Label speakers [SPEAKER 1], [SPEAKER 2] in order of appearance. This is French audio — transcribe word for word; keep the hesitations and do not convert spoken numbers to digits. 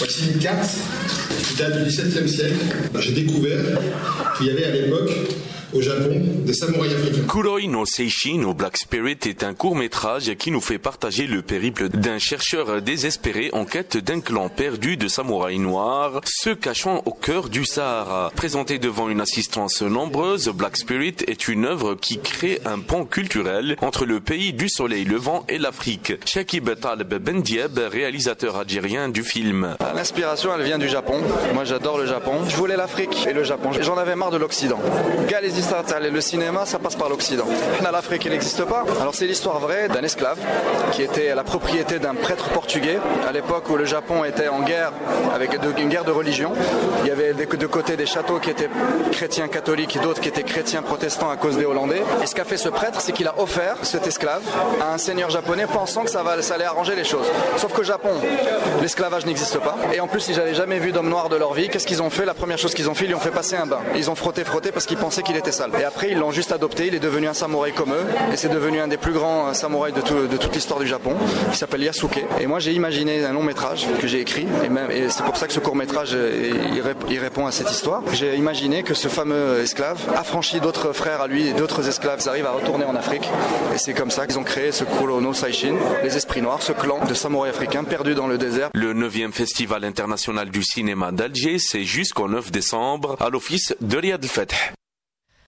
[SPEAKER 1] Voici une carte qui date du dix-septième siècle. J'ai découvert qu'il y avait à l'époque, au Japon, des samouraïs africains.
[SPEAKER 2] Kuroi no Seishin ou Black Spirit est un court-métrage qui nous fait partager le périple d'un chercheur désespéré en quête d'un clan perdu de samouraïs noirs, se cachant au cœur du Sahara. Présenté devant une assistance nombreuse, Black Spirit est une œuvre qui crée un pont culturel entre le pays du soleil levant et l'Afrique. Shakib Taleb Bendieb, réalisateur algérien du film.
[SPEAKER 3] L'inspiration, elle vient du Japon. Moi, j'adore le Japon. Je voulais l'Afrique et le Japon. J'en avais marre de l'Occident. Le cinéma, ça passe par l'Occident. L'Afrique, elle n'existe pas. Alors c'est l'histoire vraie d'un esclave qui était la propriété d'un prêtre portugais à l'époque où le Japon était en guerre avec une guerre de religion. Il y avait de côté des châteaux qui étaient chrétiens catholiques et d'autres qui étaient chrétiens protestants à cause des Hollandais. Et ce qu'a fait ce prêtre, c'est qu'il a offert cet esclave à un seigneur japonais pensant que ça, va, ça allait arranger les choses. Sauf qu'au Japon, l'esclavage n'existe pas. Et en plus, ils n'avaient jamais vu d'homme noir de leur vie. Qu'est-ce qu'ils ont fait? La première chose qu'ils ont fait, ils lui ont fait passer un bain. Ils ont frotté, frotté parce qu'ils pensaient qu'il était sale. Et après, ils l'ont juste adopté, il est devenu un samouraï comme eux, et c'est devenu un des plus grands samouraïs de, tout, de toute l'histoire du Japon, qui s'appelle Yasuke. Et moi, j'ai imaginé un long métrage que j'ai écrit, et, même, et c'est pour ça que ce court métrage, il, il répond à cette histoire. J'ai imaginé que ce fameux esclave affranchi d'autres frères à lui, et d'autres esclaves arrivent à retourner en Afrique, et c'est comme ça qu'ils ont créé ce Kuroi no Seishin, les esprits noirs, ce clan de samouraïs africains perdus dans le désert.
[SPEAKER 2] Le neuvième Festival international du cinéma d'Alger, c'est jusqu'au neuf décembre, à l'office de Riyad El Fath.